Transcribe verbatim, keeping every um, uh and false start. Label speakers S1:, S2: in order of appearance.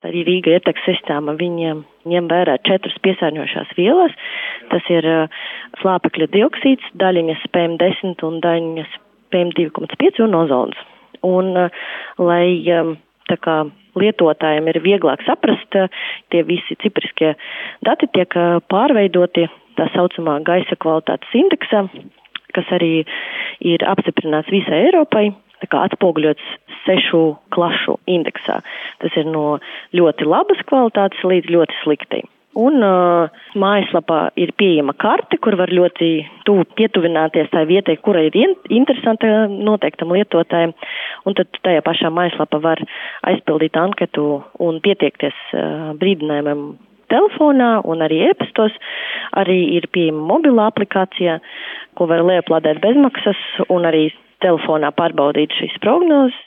S1: Arī Rīga ietekmes sistēma viņiem ņem vērā četras piesārņojošās vielas. Tas ir slāpekļa dioksīds, daļiņas P M desmit un daļiņas P M divi komats pieci un ozons. Un, lai tā kā lietotājiem ir vieglāk saprast, tie visi cipriskie dati tiek pārveidoti tā saucamā gaisa kvalitātes indeksā, kas arī ir apstiprināts visai Eiropai, tā kā atspoguļots sešu klašu indeksā. Tas ir no ļoti labas kvalitātes līdz ļoti sliktai. Un uh, mājaslapā ir pieejama karte, kur var ļoti tuvu pietuvināties tai vietai, kura ir interesanta noteiktam lietotājiem. Un tad tajā pašā mājaslapā var aizpildīt anketu un pieteikties uh, brīdinājumam telefonā un arī e-pastos. Arī ir pieejama mobilā aplikācijā, ko var lejuplādēt bezmaksas un arī telefonā pārbaudīt šīs prognozes.